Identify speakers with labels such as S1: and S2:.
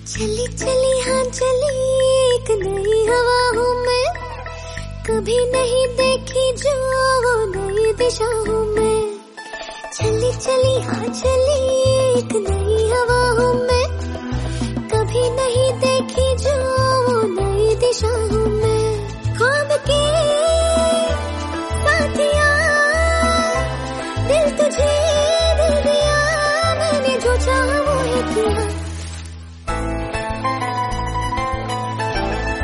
S1: चली चली हाँ चली एक नई हवा हूँ मैं, कभी नहीं देखी जो वो नई दिशा हूँ मैं। चली चली हाँ चली एक नई हवा हूँ मैं, कभी नहीं देखी जो वो नई दिशा हूँ मैं। ख्वाब के साथिया दिल तुझे दे दिया, मैंने जो चाहा वो है किया।